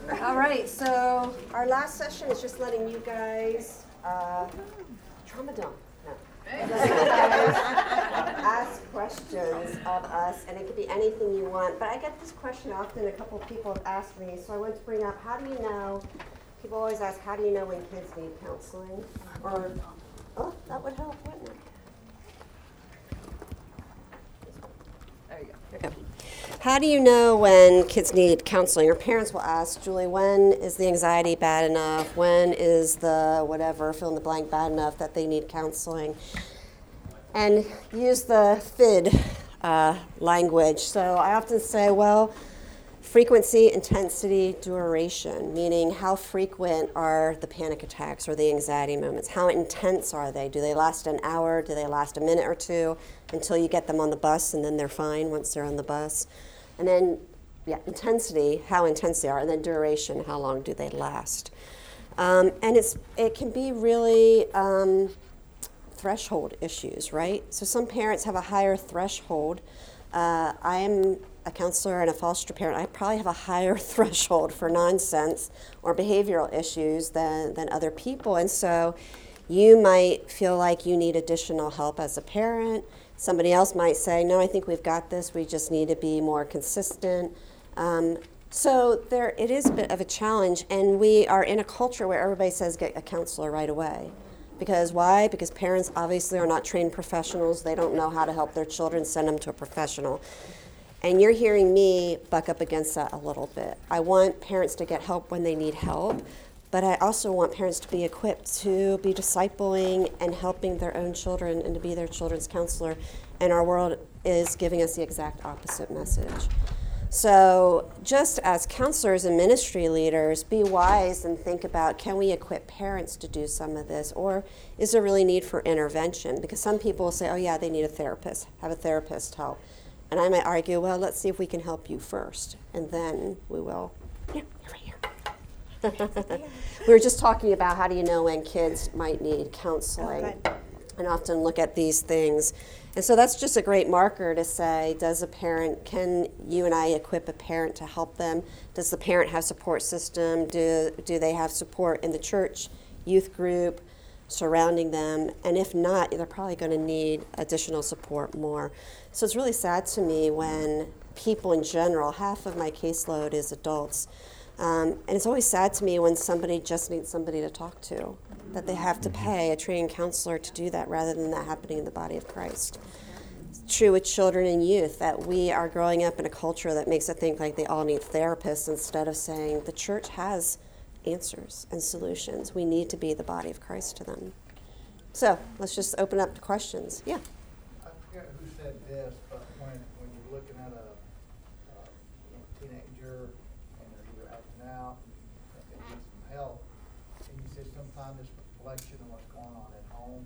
All right, so our last session is just letting you guys trauma dump. No. Ask questions of us, and it could be anything you want. But I get this question often. A couple of people have asked me, so I want to bring up, how do you know? People always ask, how do you know when kids need counseling? Or, oh, that would help, wouldn't it? There you go. There you go. How do you know when kids need counseling? Or parents will ask, Julie, when is the anxiety bad enough? When is the whatever, fill in the blank, bad enough that they need counseling? And use the FID language. So I often say, well, frequency, intensity, duration, meaning how frequent are the panic attacks or the anxiety moments? How intense are they? Do they last an hour? Do they last a minute or two until you get them on the bus and then they're fine once they're on the bus? And then, intensity, how intense they are, and then duration, how long do they last? And it can be really threshold issues, right? So some parents have a higher threshold. I am a counselor and a foster parent. I probably have a higher threshold for nonsense or behavioral issues than other people. And so you might feel like you need additional help as a parent. Somebody else might say, no, I think we've got this. We just need to be more consistent. So it is a bit of a challenge, and we are in a culture where everybody says get a counselor right away. Because why? Because parents obviously are not trained professionals. They don't know how to help their children, send them to a professional. And you're hearing me buck up against that a little bit. I want parents to get help when they need help, but I also want parents to be equipped to be discipling and helping their own children and to be their children's counselor. And our world is giving us the exact opposite message. So just as counselors and ministry leaders, be wise and think about, can we equip parents to do some of this? Or is there really need for intervention? Because some people will say, oh yeah, they need a therapist, have a therapist help. And I might argue, well, let's see if we can help you first, and then we will. Yeah, you're right here. We were just talking about how do you know when kids might need counseling, and often look at these things. And so that's just a great marker to say, can you and I equip a parent to help them? Does the parent have support system? Do they have support in the church, youth group, surrounding them? And if not, they're probably going to need additional support more. So it's really sad to me when people in general, half of my caseload is adults, and it's always sad to me when somebody just needs somebody to talk to, that they have to pay a trained counselor to do that rather than that happening in the body of Christ. It's true with children and youth that we are growing up in a culture that makes it think like they all need therapists instead of saying the church has answers and solutions. We need to be the body of Christ to them. So let's just open up to questions. Yeah. I forget who said this, but when you're looking at a teenager and they're either acting out and they need some help, and you say sometimes it's reflection of what's going on at home.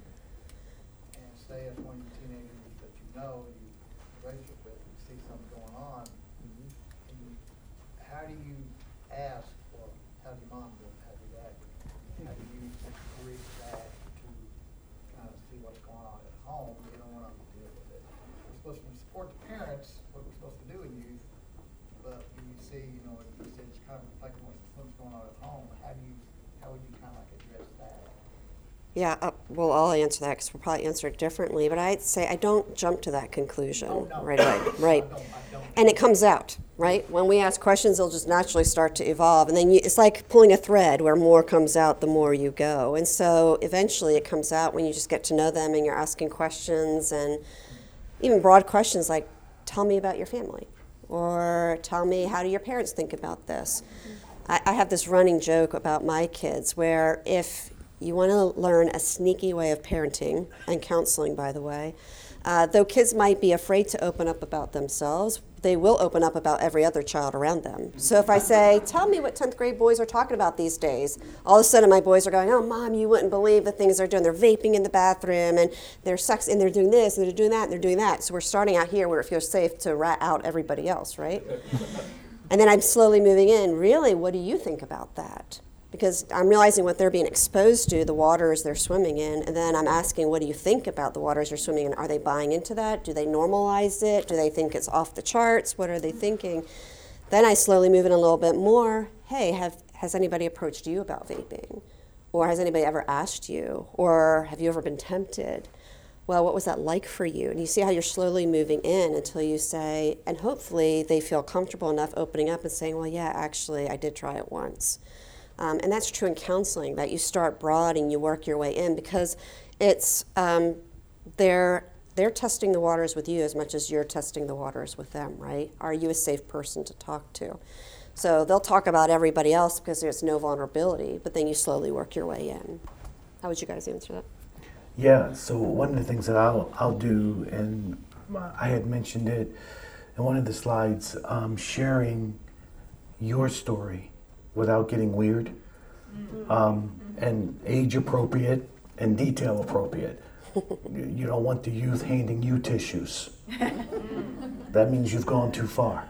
And say it's one of your teenagers that you know, you relationship with, you see something going on. And how do you ask, well, how's your mom doing? How's your dad doing? How do you reach that to kind of see what's going on at home? You don't want to deal with it. We're supposed to support the parents, what we're supposed to do in youth, but when you see, you said it's kind of reflecting what's going on at home. How would you kind of like address that? Yeah, well, I'll answer that because we'll probably answer it differently. But I'd say I don't jump to that conclusion right away. Right. I don't. And it comes out, right? When we ask questions, they'll just naturally start to evolve. And then it's like pulling a thread where more comes out the more you go. And so eventually it comes out when you just get to know them and you're asking questions, and even broad questions like, tell me about your family. Or tell me, how do your parents think about this? I have this running joke about my kids where if you want to learn a sneaky way of parenting, and counseling, by the way, though kids might be afraid to open up about themselves, they will open up about every other child around them. So if I say, tell me what 10th grade boys are talking about these days, all of a sudden my boys are going, oh, Mom, you wouldn't believe the things they're doing. They're vaping in the bathroom, and they're and they're doing this, and they're doing that, and they're doing that. So we're starting out here where it feels safe to rat out everybody else, right? And then I'm slowly moving in, really, what do you think about that? Because I'm realizing what they're being exposed to, the waters they're swimming in, and then I'm asking, what do you think about the waters they're swimming in? Are they buying into that? Do they normalize it? Do they think it's off the charts? What are they thinking? Then I slowly move in a little bit more. hey, has anybody approached you about vaping? Or has anybody ever asked you? Or have you ever been tempted? Well, what was that like for you? And you see how you're slowly moving in until you say, and hopefully they feel comfortable enough opening up and saying, well, yeah, actually, I did try it once. And that's true in counseling, that you start broad and you work your way in, because it's they're testing the waters with you as much as you're testing the waters with them, right? Are you a safe person to talk to? So they'll talk about everybody else because there's no vulnerability, but then you slowly work your way in. How would you guys answer that? Yeah, so one of the things that I'll do, and I had mentioned it in one of the slides, sharing your story without getting weird, and age appropriate and detail appropriate. You don't want the youth handing you tissues. That means you've gone too far.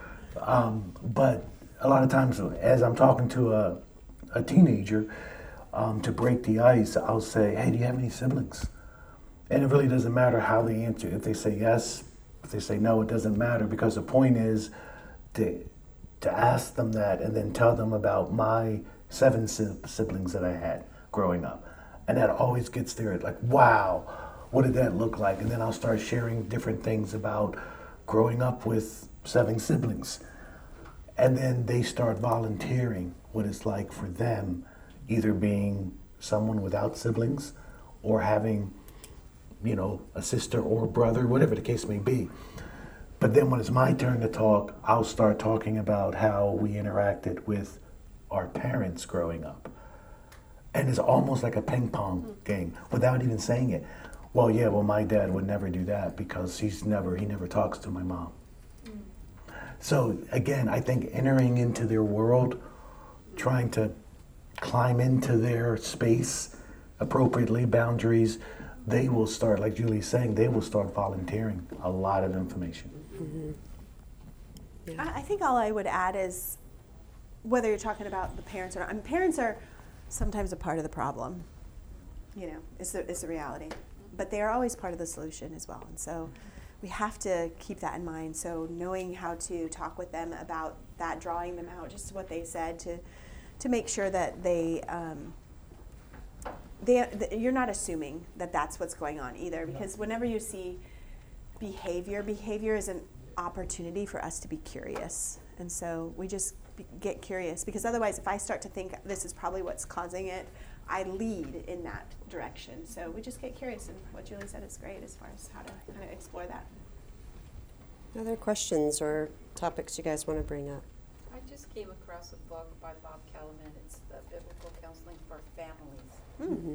But a lot of times, as I'm talking to a teenager, to break the ice, I'll say, hey, do you have any siblings? And it really doesn't matter how they answer. If they say yes, if they say no, it doesn't matter, because the point is to ask them that and then tell them about my 7 siblings that I had growing up. And that always gets there, like, wow, what did that look like? And then I'll start sharing different things about growing up with 7 siblings. And then they start volunteering what it's like for them, either being someone without siblings or having, a sister or brother, whatever the case may be. But then when it's my turn to talk, I'll start talking about how we interacted with our parents growing up. And it's almost like a ping pong game without even saying it. Well, my dad would never do that because he never talks to my mom. So again, I think entering into their world, trying to climb into their space appropriately, boundaries, they will start, like Julie's saying, they will start volunteering a lot of information. Mm-hmm. Yeah. I think all I would add is, whether you're talking about the parents or not, parents are sometimes a part of the problem, it's the reality. But they are always part of the solution as well. And so we have to keep that in mind. So knowing how to talk with them about that, drawing them out, just what they said, to make sure that you're not assuming that that's what's going on either. Because whenever you see behavior is an opportunity for us to be curious. And so we just get curious, because otherwise if I start to think this is probably what's causing it, I lead in that direction. So we just get curious, and what Julie said is great as far as how to kind of explore that. Other questions or topics you guys want to bring up? I just came across a book by Bob Kellerman. It's the Biblical Counseling for Families. Mm-hmm.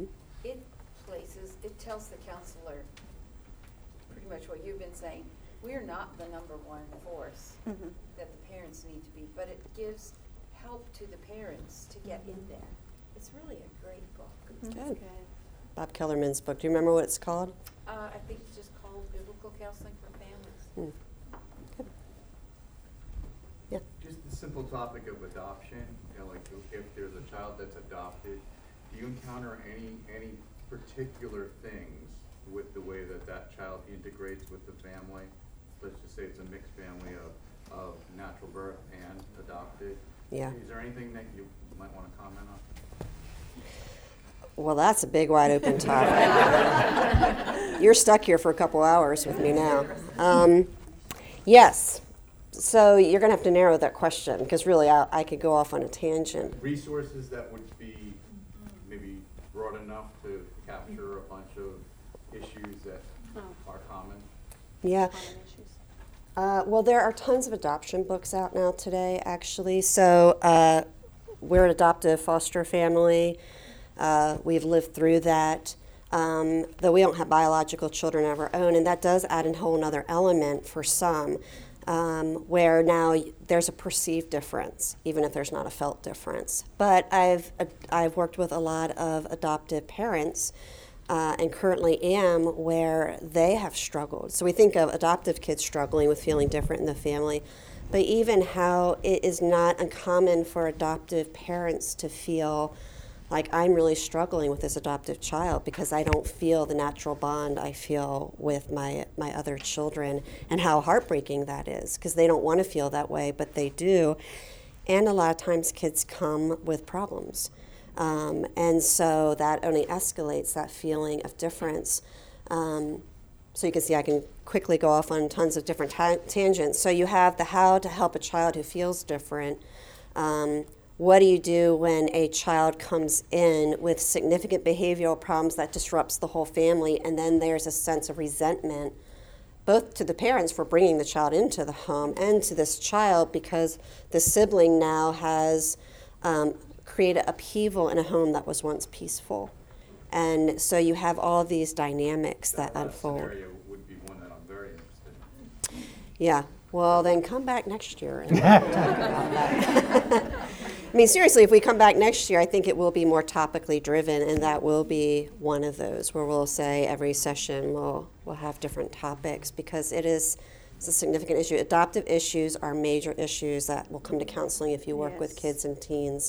It tells the counselor pretty much what you've been saying. We're not the number one force that the parents need to be, but it gives help to the parents to get in there. It's really a great book. Good. Good. Bob Kellerman's book. Do you remember what it's called? I think it's just called Biblical Counseling for Families. Good. Yeah. Just the simple topic of adoption, like if there's a child that's adopted, do you encounter any particular things with the way that child integrates with the family? Let's just say it's a mixed family of natural birth and adopted. Yeah. Is there anything that you might want to comment on? Well, that's a big, wide open topic. You're stuck here for a couple hours with me now. Yes. So you're going to have to narrow that question, because really I could go off on a tangent. Resources that would be maybe broad enough to capture a bunch of issues that are common? Yeah. Common issues. Well, there are tons of adoption books out now today, actually. So we're an adoptive foster family. We've lived through that, though we don't have biological children of our own, and that does add a whole other element for some, where now there's a perceived difference, even if there's not a felt difference. But I've worked with a lot of adoptive parents, and currently am, where they have struggled. So we think of adoptive kids struggling with feeling different in the family, but even how it is not uncommon for adoptive parents to feel like, I'm really struggling with this adoptive child because I don't feel the natural bond I feel with my other children, and how heartbreaking that is, because they don't want to feel that way, but they do. And a lot of times kids come with problems. And so that only escalates that feeling of difference. So you can see I can quickly go off on tons of different tangents. So you have the how to help a child who feels different. What do you do when a child comes in with significant behavioral problems that disrupts the whole family, and then there's a sense of resentment, both to the parents for bringing the child into the home and to this child because the sibling now has created upheaval in a home that was once peaceful. And so you have all these dynamics that unfold. Scenario would be one that I'm very interested in. Yeah. Well, then come back next year and we'll talk about that. I mean, seriously, if we come back next year, I think it will be more topically driven, and that will be one of those where we'll say every session we'll have different topics because it's a significant issue. Adoptive issues are major issues that will come to counseling if you work with Yes. kids and teens.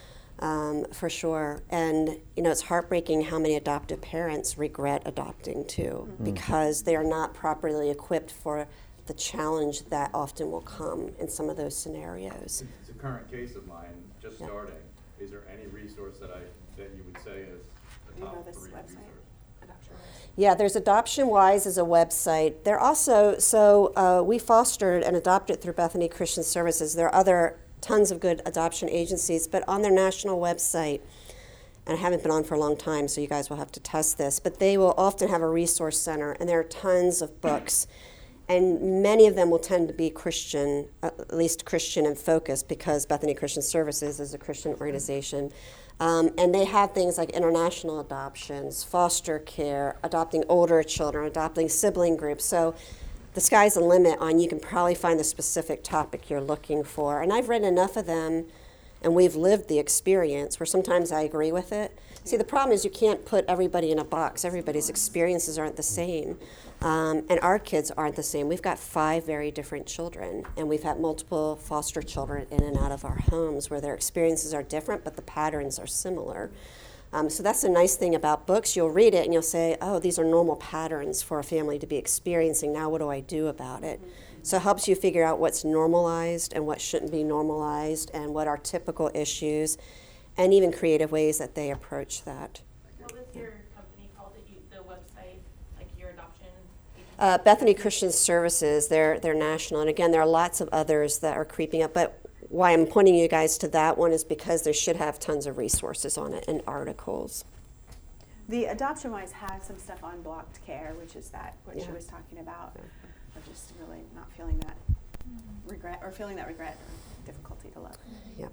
For sure. And, it's heartbreaking how many adoptive parents regret adopting too because they are not properly equipped for the challenge that often will come in some of those scenarios. It's a current case of mine, just starting. Is there any resource that you would say is a Do you know top this 3 website? resource? Yeah, there's Adoption Wise as a website. There also, we fostered and adopted through Bethany Christian Services. There are tons of good adoption agencies, but on their national website, and I haven't been on for a long time, so you guys will have to test this, but they will often have a resource center, and there are tons of books. And many of them will tend to be Christian, at least Christian in focus, because Bethany Christian Services is a Christian organization. And they have things like international adoptions, foster care, adopting older children, adopting sibling groups. So the sky's the limit on you can probably find the specific topic you're looking for. And I've read enough of them, and we've lived the experience where sometimes I agree with it. See, the problem is you can't put everybody in a box. Everybody's experiences aren't the same. And our kids aren't the same. We've got 5 very different children, and we've had multiple foster children in and out of our homes where their experiences are different, but the patterns are similar. So that's the nice thing about books. You'll read it and you'll say, oh, these are normal patterns for a family to be experiencing. Now what do I do about it? So it helps you figure out what's normalized and what shouldn't be normalized and what are typical issues and even creative ways that they approach that. What was your company called, the website, like your adoption agency? Bethany Christian Services, they're national. And again, there are lots of others that are creeping up. But why I'm pointing you guys to that one is because they should have tons of resources on it and articles. The Adoption Wise has some stuff on blocked care, which is what she Yeah. was talking about, of just really not feeling that regret or difficulty to love. Yep.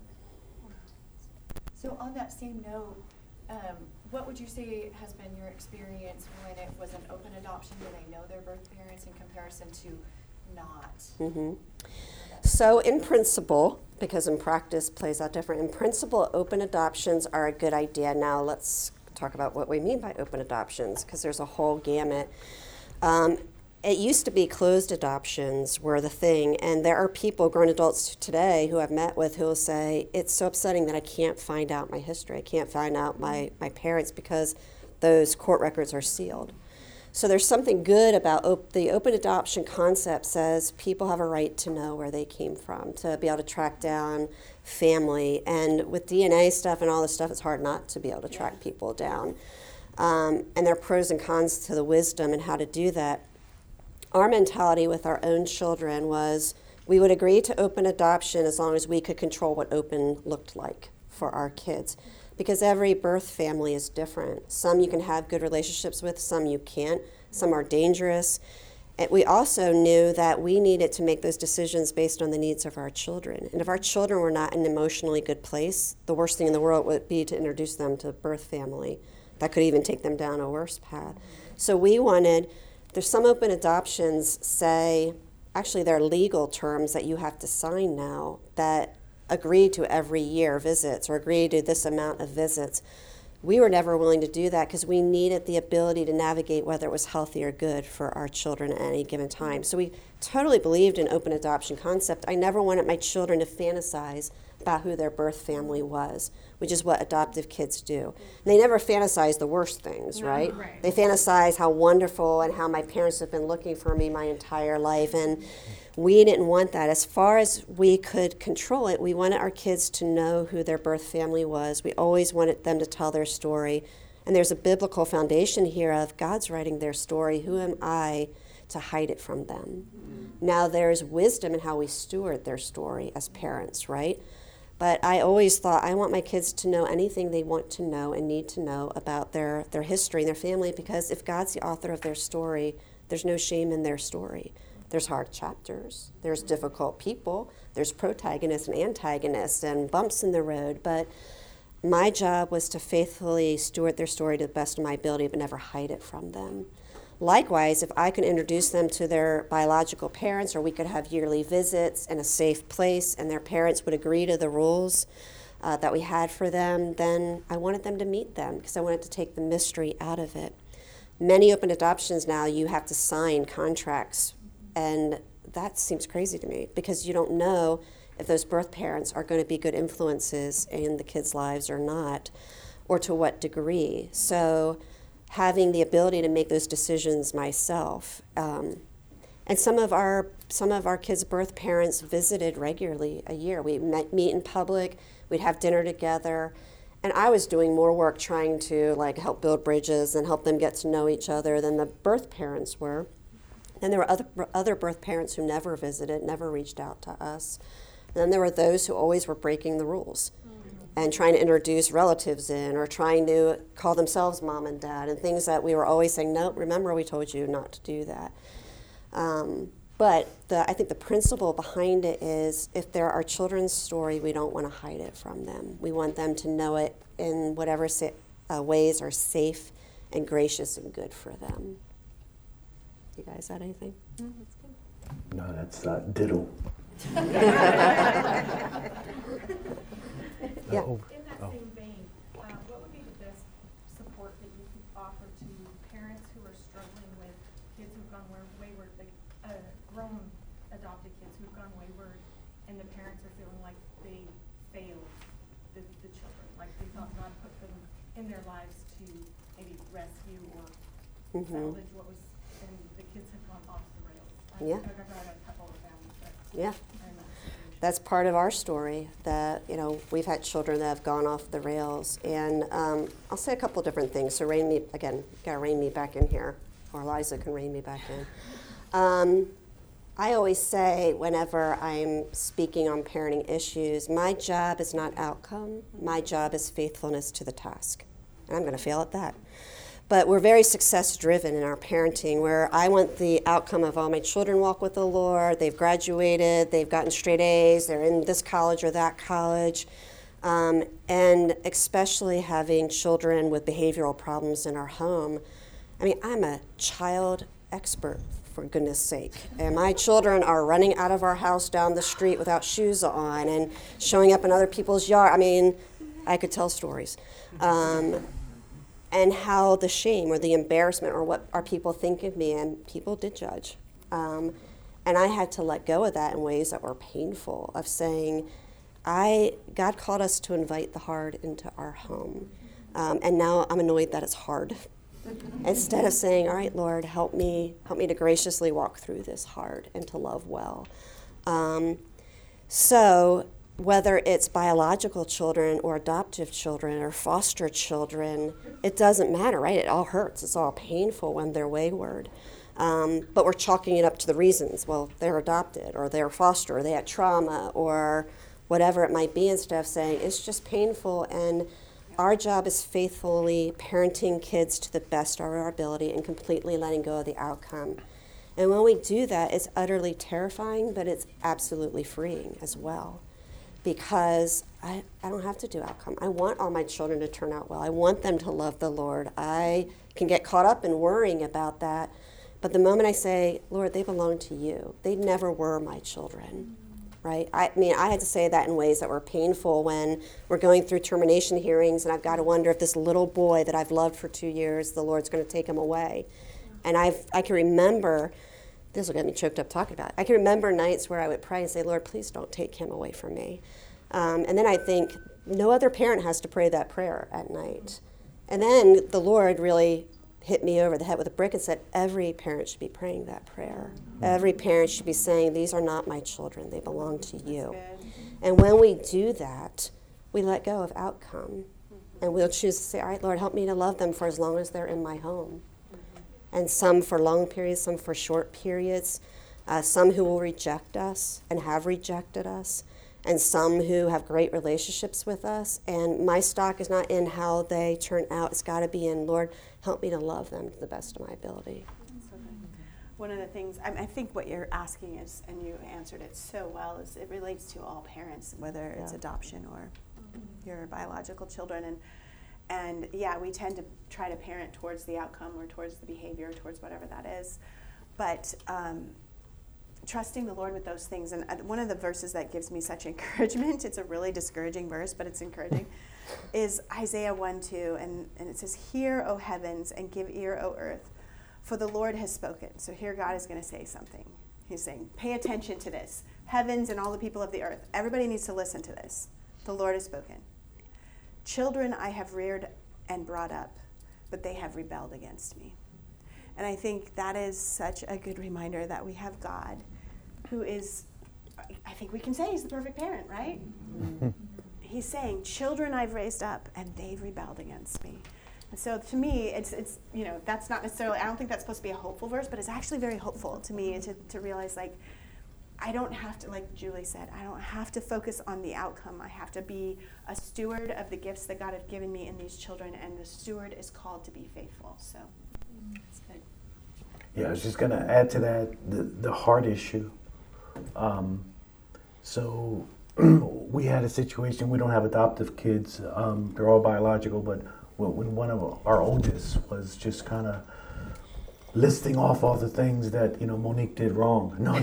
So on that same note, what would you say has been your experience when it was an open adoption, where they know their birth parents, in comparison to not? Mm-hmm. So in principle, because in practice plays out different, in principle, open adoptions are a good idea. Now let's talk about what we mean by open adoptions, because there's a whole gamut. It used to be closed adoptions were the thing, and there are people, grown adults today, who I've met with who will say, it's so upsetting that I can't find out my history. I can't find out my parents because those court records are sealed. So there's something good about the open adoption concept says people have a right to know where they came from, to be able to track down family. And with DNA stuff and all this stuff, it's hard not to be able to track people down. And there are pros and cons to the wisdom and how to do that. Our mentality with our own children was we would agree to open adoption as long as we could control what open looked like for our kids. Because every birth family is different. Some you can have good relationships with, some you can't. Some are dangerous. And we also knew that we needed to make those decisions based on the needs of our children. And if our children were not in an emotionally good place, the worst thing in the world would be to introduce them to a birth family. That could even take them down a worse path. So we wanted, there's some open adoptions say, actually there are legal terms that you have to sign now that agree to every year visits or agree to this amount of visits. We were never willing to do that because we needed the ability to navigate whether it was healthy or good for our children at any given time. So we totally believed in open adoption concept. I never wanted my children to fantasize about who their birth family was, which is what adoptive kids do. And they never fantasize the worst things, right? Right. They fantasize how wonderful and how my parents have been looking for me my entire life. And we didn't want that. As far as we could control it, we wanted our kids to know who their birth family was. We always wanted them to tell their story. And there's a biblical foundation here of God's writing their story. Who am I to hide it from them? Now there's wisdom in how we steward their story as parents, right? But I always thought I want my kids to know anything they want to know and need to know about their history and their family, because if God's the author of their story, there's no shame in their story. There's hard chapters, there's difficult people, there's protagonists and antagonists and bumps in the road, but my job was to faithfully steward their story to the best of my ability, but never hide it from them. Likewise, if I could introduce them to their biological parents, or we could have yearly visits in a safe place and their parents would agree to the rules that we had for them, then I wanted them to meet them because I wanted to take the mystery out of it. Many open adoptions now, you have to sign contracts, and that seems crazy to me because you don't know if those birth parents are going to be good influences in the kids' lives or not, or to what degree. So having the ability to make those decisions myself. And some of our kids' birth parents visited regularly a year. We meet in public, we'd have dinner together, and I was doing more work trying to help build bridges and help them get to know each other than the birth parents were. And there were other birth parents who never visited, never reached out to us. And then there were those who always were breaking the rules and trying to introduce relatives in, or trying to call themselves mom and dad, and things that we were always saying, no, remember we told you not to do that. But I think the principle behind it is, if they're our children's story, we don't want to hide it from them. We want them to know it in whatever ways are safe and gracious and good for them. You guys had anything? No, that's ditto. Yeah. In that same vein, what would be the best support that you could offer to parents who are struggling with kids who've gone wayward, like grown adopted kids who've gone wayward, and the parents are feeling like they failed the children, like they thought God put them in their lives to maybe rescue or salvage what was, and the kids have gone off the rails. Yeah. I've got a couple of them, but Yeah. I'm not That's part of our story, that we've had children that have gone off the rails. And I'll say a couple different things. So gotta rein me back in here, or Liza can rein me back in. I always say, whenever I'm speaking on parenting issues, my job is not outcome. My job is faithfulness to the task. And I'm going to fail at that. But we're very success-driven in our parenting, where I want the outcome of all my children walk with the Lord, they've graduated, they've gotten straight A's, they're in this college or that college, and especially having children with behavioral problems in our home. I mean, I'm a child expert, for goodness sake. And my children are running out of our house down the street without shoes on and showing up in other people's yard. I mean, I could tell stories. And how the shame or the embarrassment or what our people think of me, and people did judge. And I had to let go of that in ways that were painful, of saying, God called us to invite the hard into our home. And now I'm annoyed that it's hard. Instead of saying, all right, Lord, help me to graciously walk through this hard and to love well. So whether it's biological children or adoptive children or foster children, it doesn't matter, right? It all hurts. It's all painful when they're wayward. But we're chalking it up to the reasons. Well, they're adopted, or they're foster, or they had trauma, or whatever it might be, instead of saying it's just painful, and our job is faithfully parenting kids to the best of our ability and completely letting go of the outcome. And when we do that, it's utterly terrifying, but it's absolutely freeing as well. Because I don't have to do outcome. I want all my children to turn out well. I want them to love the Lord. I can get caught up in worrying about that. But the moment I say, Lord, they belong to you, they never were my children, right? I mean, I had to say that in ways that were painful when we're going through termination hearings, and I've got to wonder if this little boy that I've loved for 2 years, the Lord's going to take him away. And I can remember, this will get me choked up talking about it. I can remember nights where I would pray and say, Lord, please don't take him away from me. And then I think no other parent has to pray that prayer at night. And then the Lord really hit me over the head with a brick and said, every parent should be praying that prayer. Every parent should be saying, these are not my children, they belong to you. And when we do that, we let go of outcome. And we'll choose to say, all right, Lord, help me to love them for as long as they're in my home. And some for long periods, some for short periods, some who will reject us and have rejected us, and some who have great relationships with us. And my stock is not in how they turn out. It's got to be in, Lord, help me to love them to the best of my ability. One of the things, I think what you're asking is, and you answered it so well, is it relates to all parents, whether it's adoption or your biological children. And yeah, we tend to try to parent towards the outcome or towards the behavior, towards whatever that is. But trusting the Lord with those things. And one of the verses that gives me such encouragement, it's a really discouraging verse, but it's encouraging, is Isaiah 1:2. And it says, "Hear, O heavens, and give ear, O earth, for the Lord has spoken." So here God is going to say something. He's saying, pay attention to this. Heavens and all the people of the earth. Everybody needs to listen to this. The Lord has spoken. "Children I have reared and brought up, but they have rebelled against me." And I think that is such a good reminder that we have God who is, I think we can say he's the perfect parent, right? He's saying, children I've raised up and they've rebelled against me. And so to me, it's that's not necessarily, I don't think that's supposed to be a hopeful verse, but it's actually very hopeful to me to realize, like, I don't have to, like Julie said, I don't have to focus on the outcome. I have to be a steward of the gifts that God has given me in these children, and the steward is called to be faithful. So it's good. Yeah, I was just going to add to that the heart issue. So we had a situation, we don't have adoptive kids, they're all biological, but when one of our oldest was just kind of listing off all the things that Monique did wrong. No,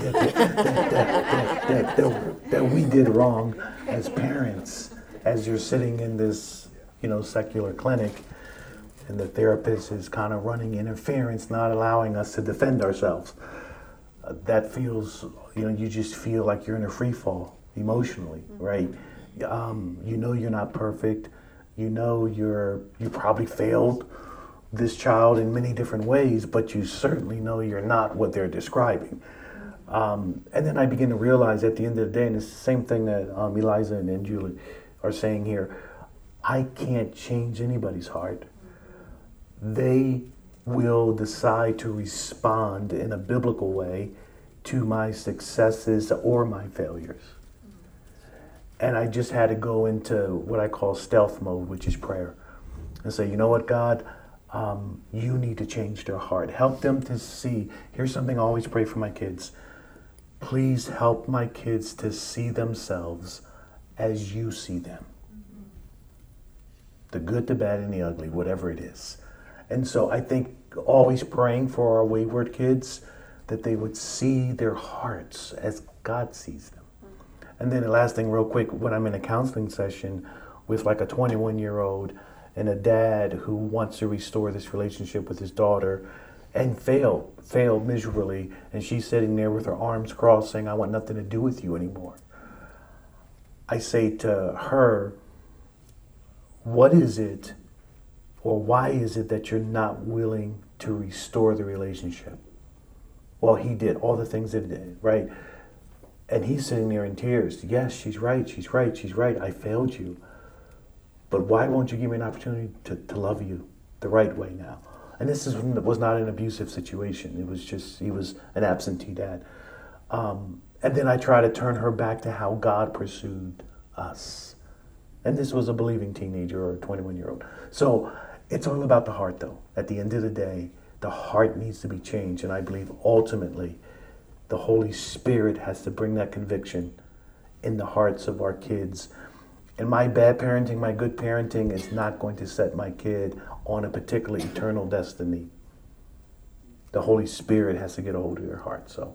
that we did wrong as parents. As you're sitting in this, secular clinic, and the therapist is kind of running interference, not allowing us to defend ourselves. That feels, you just feel like you're in a free fall emotionally, right? You're not perfect. You probably failed this child in many different ways, but you certainly know you're not what they're describing. And then I begin to realize at the end of the day, and it's the same thing that Eliza and Julie are saying here, I can't change anybody's heart. They will decide to respond in a biblical way to my successes or my failures. And I just had to go into what I call stealth mode, which is prayer, and say, you know what, God, you need to change their heart. Help them to see. Here's something I always pray for my kids. Please help my kids to see themselves as you see them. The good, the bad, and the ugly, whatever it is. And so I think always praying for our wayward kids, that they would see their hearts as God sees them. And then the last thing real quick, when I'm in a counseling session with like a 21-year-old and a dad who wants to restore this relationship with his daughter and failed miserably, and she's sitting there with her arms crossed saying, I want nothing to do with you anymore. I say to her, what is it, or why is it that you're not willing to restore the relationship? Well, he did all the things that he did, right? And he's sitting there in tears. Yes, she's right. I failed you. But why won't you give me an opportunity to love you the right way now? And this was not an abusive situation. It was just, he was an absentee dad. And then I try to turn her back to how God pursued us. And this was a believing teenager or a 21-year-old. So it's all about the heart, though. At the end of the day, the heart needs to be changed. And I believe ultimately the Holy Spirit has to bring that conviction in the hearts of our kids. And my bad parenting, my good parenting is not going to set my kid on a particular eternal destiny. The Holy Spirit has to get a hold of your heart. So,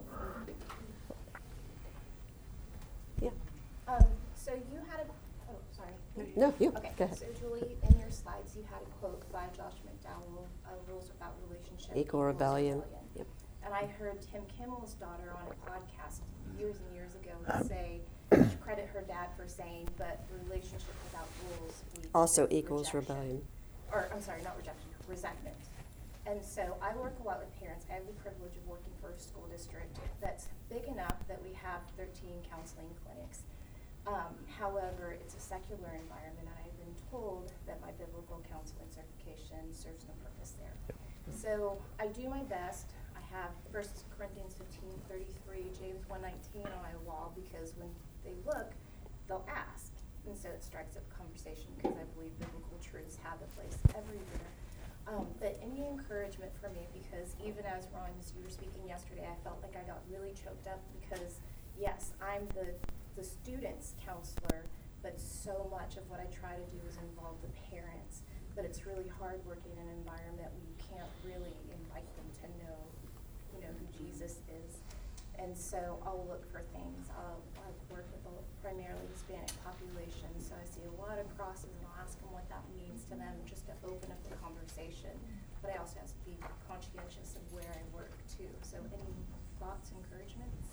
Yeah. So you had a, oh, sorry. No, you. Okay, Go ahead. so Julie, in your slides, you had a quote by Josh McDowell, Rules About Relationship. Equal rebellion. Yep. And I heard Tim Kimmel's daughter on a podcast years and years ago say credit her dad for saying, but relationship without rules leads Also to equals rejection. rebellion. Or, I'm sorry, not rejection, resentment. And so I work a lot with parents. I have the privilege of working for a school district that's big enough that we have 13 counseling clinics. However, it's a secular environment, and I've been told that my biblical counseling certification serves no purpose there. So I do my best. I have 1 Corinthians 15:33, James 1:19 on my wall, because when they look, they'll ask. And so it strikes up conversation, because I believe biblical truths have a place everywhere. But any encouragement for me, because even as Ron, as you were speaking yesterday, I felt like I got really choked up, because yes, I'm the student's counselor, but so much of what I try to do is involve the parents. But it's really hard working in an environment where you can't really invite them to know, who Jesus is. And so I'll look for things. I've worked with a primarily Hispanic population, so I see a lot of crosses, and I'll ask them what that means to them, just to open up the conversation. But I also have to be conscientious of where I work too. So any thoughts, encouragements?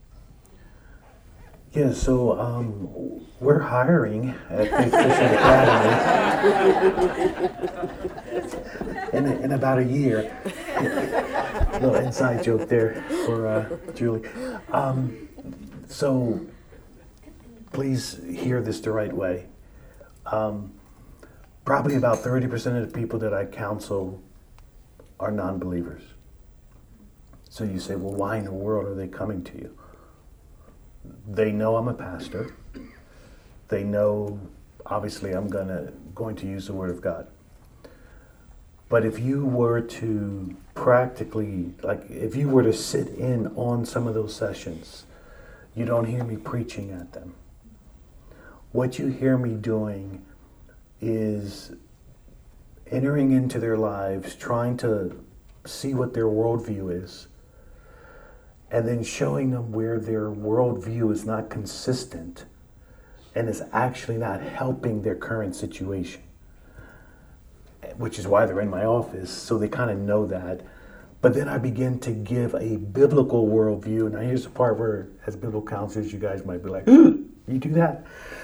Yeah, so we're hiring at Faith Christian Academy in about a year. A little inside joke there for Julie. So please hear this the right way. Probably about 30% of the people that I counsel are non-believers. So you say, well, why in the world are they coming to you? They know I'm a pastor. They know, obviously, I'm going to use the Word of God. But if you were to practically, if you were to sit in on some of those sessions, you don't hear me preaching at them. What you hear me doing is entering into their lives, trying to see what their worldview is, and then showing them where their worldview is not consistent and is actually not helping their current situation, which is why they're in my office, so they kind of know that. But then I begin to give a biblical worldview. Now here's the part where, as biblical counselors, you guys might be like, you do that?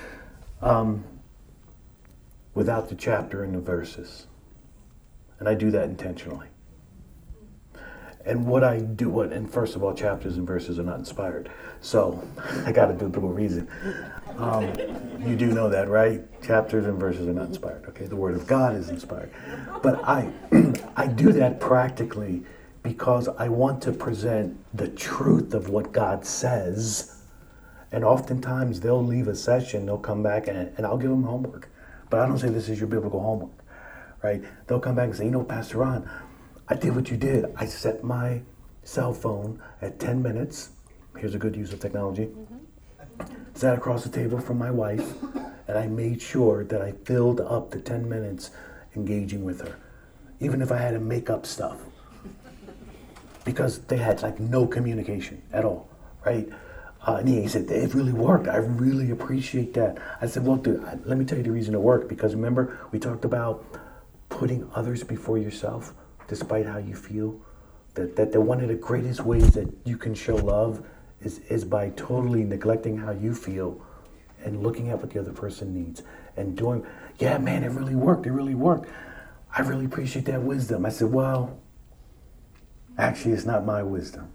Without the chapter and the verses. And I do that intentionally. And what I do, and first of all, chapters and verses are not inspired. So I got to do a little reason. You do know that, right? Chapters and verses are not inspired. Okay, the Word of God is inspired. But I do that practically because I want to present the truth of what God says. And oftentimes they'll leave a session, they'll come back, and I'll give them homework. But I don't say this is your biblical homework, right? They'll come back and say, Pastor Ron, I did what you did. I set my cell phone at 10 minutes. Here's a good use of technology. Sat across the table from my wife, and I made sure that I filled up the 10 minutes engaging with her, even if I had to make up stuff. Because they had no communication at all, right? And he said, it really worked. I really appreciate that. I said, well, dude, let me tell you the reason it worked. Because remember, we talked about putting others before yourself, despite how you feel. That one of the greatest ways that you can show love is by totally neglecting how you feel and looking at what the other person needs. And doing, yeah, man, it really worked. It really worked. I really appreciate that wisdom. I said, well, actually, it's not my wisdom.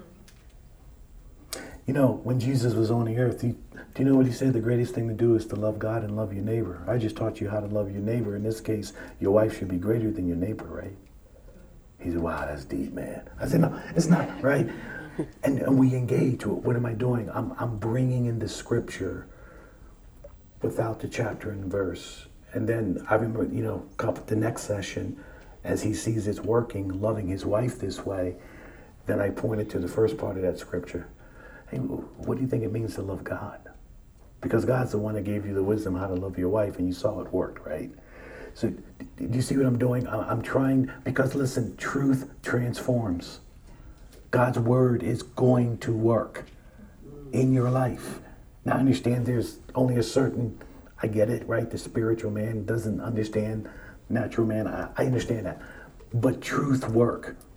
When Jesus was on the earth, do you know what he said? The greatest thing to do is to love God and love your neighbor. I just taught you how to love your neighbor. In this case, your wife should be greater than your neighbor, right? He said, wow, that's deep, man. I said, no, it's not, right? And we engage. What am I doing? I'm bringing in the scripture without the chapter and verse. And then I remember, the next session, as he sees it's working, loving his wife this way, then I pointed to the first part of that scripture. Hey, what do you think it means to love God? Because God's the one that gave you the wisdom how to love your wife, and you saw it worked, right? So do you see what I'm doing? I'm trying, because listen, truth transforms. God's word is going to work in your life. Now I understand there's only a certain, I get it, right? The spiritual man doesn't understand natural man. I understand that. But truth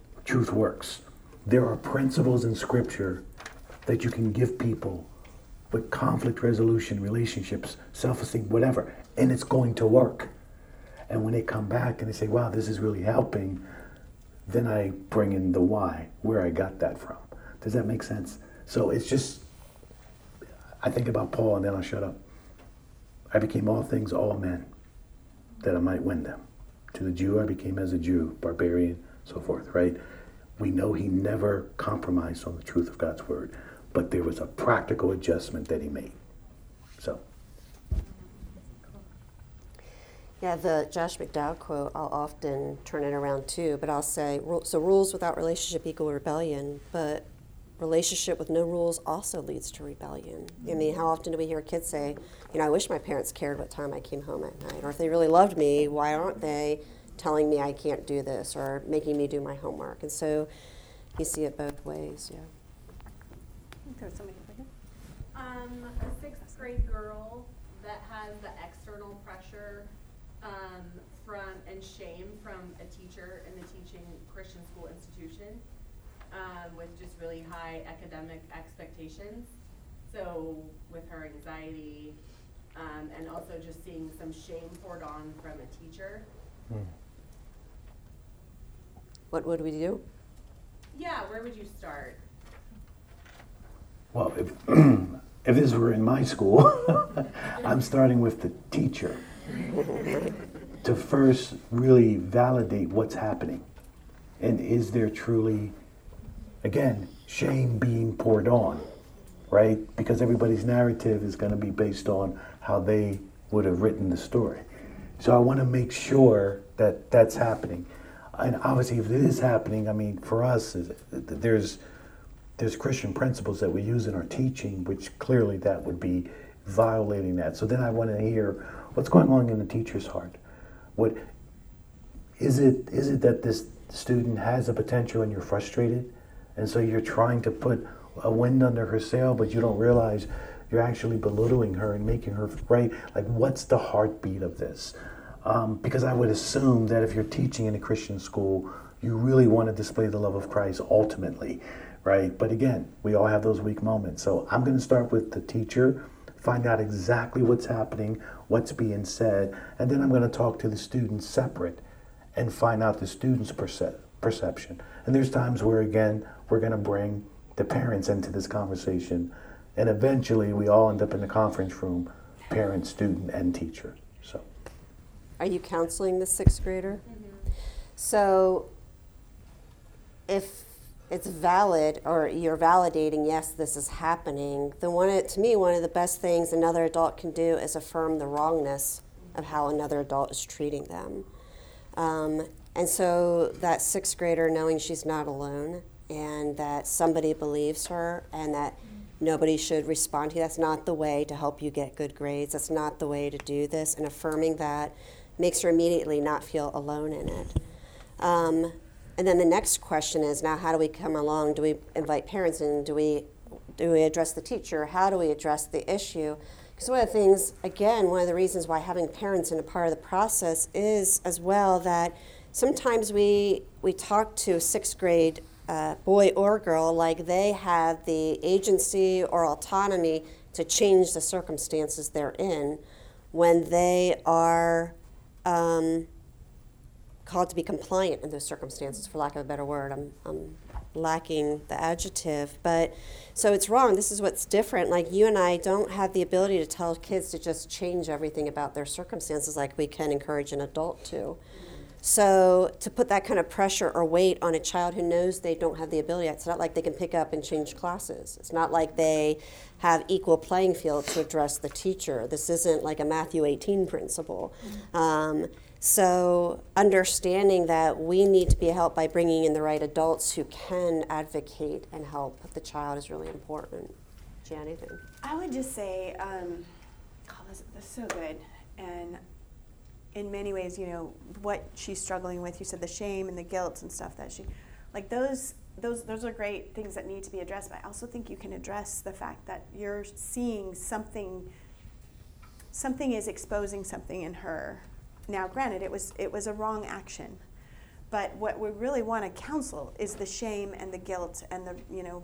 works. There are principles in scripture that you can give people with conflict resolution, relationships, self-esteem, whatever, and it's going to work. And when they come back and they say, wow, this is really helping, then I bring in the why, where I got that from. Does that make sense? So it's just, I think about Paul and then I'll shut up. I became all things, all men, that I might win them. To the Jew, I became as a Jew, barbarian, so forth, right? We know he never compromised on the truth of God's word, but there was a practical adjustment that he made. So. Yeah, the Josh McDowell quote, I'll often turn it around too, but I'll say, so rules without relationship equal rebellion, but relationship with no rules also leads to rebellion. I mean, how often do we hear kids say, I wish my parents cared what time I came home at night, or if they really loved me, why aren't they telling me I can't do this, or making me do my homework? And so you see it both ways, yeah. There's somebody over here. A sixth grade girl that has the external pressure and shame from a teacher in the teaching Christian school institution, with just really high academic expectations. So with her anxiety, and also just seeing some shame poured on from a teacher. What would we do? Yeah, where would you start? Well, if this were in my school, I'm starting with the teacher to first really validate what's happening. And is there truly, again, shame being poured on, right? Because everybody's narrative is going to be based on how they would have written the story. So I want to make sure that that's happening. And obviously, if it is happening, I mean, for us, there's Christian principles that we use in our teaching, which clearly that would be violating that. So then I want to hear what's going on in the teacher's heart. What is it that this student has a potential and you're frustrated, and so you're trying to put a wind under her sail, but you don't realize you're actually belittling her and making her, right? Like, what's the heartbeat of this? Because I would assume that if you're teaching in a Christian school, you really want to display the love of Christ ultimately, right? But again, we all have those weak moments. So I'm going to start with the teacher, find out exactly what's happening, what's being said, and then I'm going to talk to the students separate and find out the student's perception. And there's times where, again, we're going to bring the parents into this conversation, and eventually we all end up in the conference room, parent, student, and teacher. So, Are you counseling the sixth grader? Mm-hmm. So if it's valid, or you're validating, yes, this is happening, then to me, one of the best things another adult can do is affirm the wrongness of how another adult is treating them. And so that sixth grader, knowing she's not alone and that somebody believes her and that nobody should respond to you, that's not the way to help you get good grades, that's not the way to do this, and affirming that makes her immediately not feel alone in it. And then the next question is, now how do we come along? Do we invite parents in? Do we address the teacher? How do we address the issue? Because one of the things, again, one of the reasons why having parents in a part of the process is as well that sometimes we talk to a sixth grade boy or girl like they have the agency or autonomy to change the circumstances they're in when they are called to be compliant in those circumstances, for lack of a better word. I'm lacking the adjective. But so it's wrong. This is what's different. Like, you and I don't have the ability to tell kids to just change everything about their circumstances like we can encourage an adult to. So to put that kind of pressure or weight on a child who knows they don't have the ability, it's not like they can pick up and change classes. It's not like they have equal playing field to address the teacher. This isn't like a Matthew 18 principle. So understanding that we need to be helped by bringing in the right adults who can advocate and help the child is really important. Jan, anything? I would just say, this is so good. And in many ways, what she's struggling with, you said the shame and the guilt and stuff that she, like those are great things that need to be addressed. But I also think you can address the fact that you're seeing something is exposing something in her. Now, granted, it was a wrong action, but what we really want to counsel is the shame and the guilt and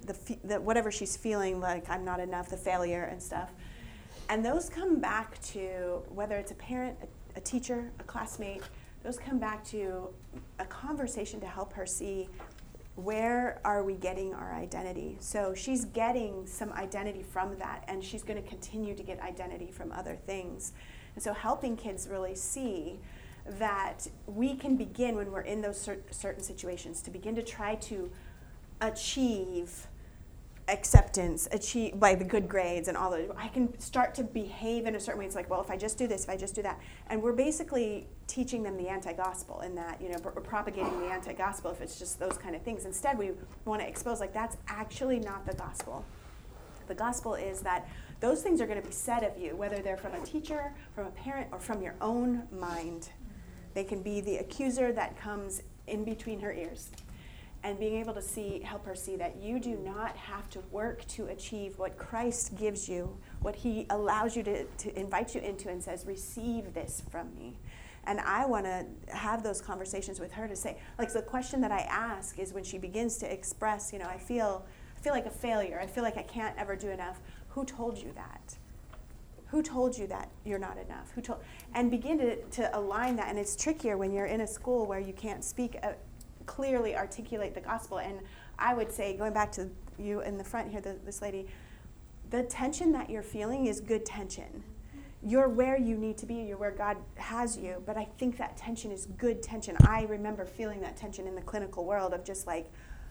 the whatever she's feeling, like I'm not enough, the failure and stuff. And those come back to, whether it's a parent, a teacher, a classmate, those come back to a conversation to help her see, where are we getting our identity? So she's getting some identity from that, and she's going to continue to get identity from other things. And so helping kids really see that we can begin, when we're in those certain situations, to begin to try to achieve acceptance, achieve by the good grades and all those. I can start to behave in a certain way. It's like, well, if I just do this, if I just do that. And we're basically teaching them the anti-gospel in that, we're propagating the anti-gospel if it's just those kind of things. Instead, we want to expose, like, that's actually not the gospel. The gospel is that those things are going to be said of you, whether they're from a teacher, from a parent, or from your own mind. They can be the accuser that comes in between her ears. And being able to help her see that you do not have to work to achieve what Christ gives you, what he allows you to invite you into and says, receive this from me. And I want to have those conversations with her to say, like, the question that I ask is when she begins to express, I feel like a failure. I feel like I can't ever do enough. Who told you that? Who told you that you're not enough? And begin to align that. And it's trickier when you're in a school where you can't speak clearly articulate the gospel. And I would say, going back to you in the front here, this lady, the tension that you're feeling is good tension. You're where you need to be, you're where God has you, but I think that tension is good tension. I remember feeling that tension in the clinical world of just like,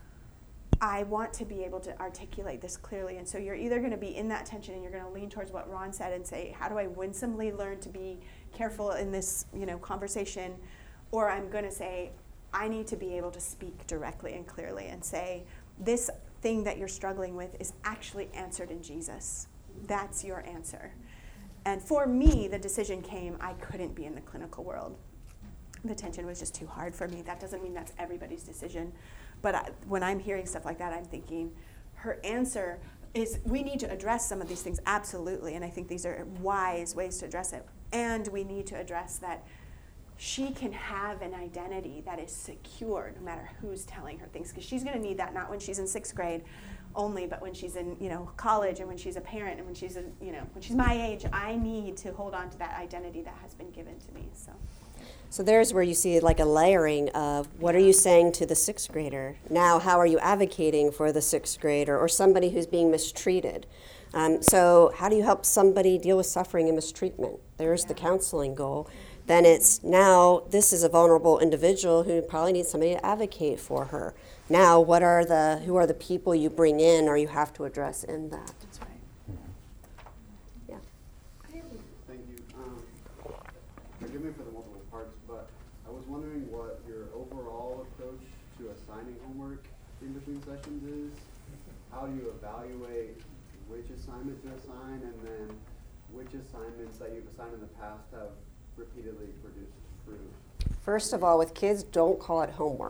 I want to be able to articulate this clearly. And so you're either going to be in that tension and you're going to lean towards what Ron said and say, how do I winsomely learn to be careful in this, conversation? Or I'm going to say, I need to be able to speak directly and clearly and say, this thing that you're struggling with is actually answered in Jesus. That's your answer. And for me, the decision came, I couldn't be in the clinical world. The tension was just too hard for me. That doesn't mean that's everybody's decision. But when I'm hearing stuff like that, I'm thinking, her answer is, we need to address some of these things, absolutely. And I think these are wise ways to address it. And we need to address that she can have an identity that is secure no matter who's telling her things, because she's going to need that not when she's in 6th grade only, but when she's in college and when she's a parent and when she's when she's my age. I need to hold on to that identity that has been given to me. So there's where you see like a layering of what are you saying to the 6th grader? Now, how are you advocating for the 6th grader or somebody who's being mistreated? So how do you help somebody deal with suffering and mistreatment? There's the counseling goal. Then it's now this is a vulnerable individual who probably needs somebody to advocate for her. Now, who are the people you bring in or you have to address in that? That's right. Yeah. Thank you. Forgive me for the multiple parts, but I was wondering what your overall approach to assigning homework in between sessions is. How do you evaluate which assignment to assign, and then which assignments that you've assigned in the past have repeatedly produced fruit? First of all, with kids, don't call it homework.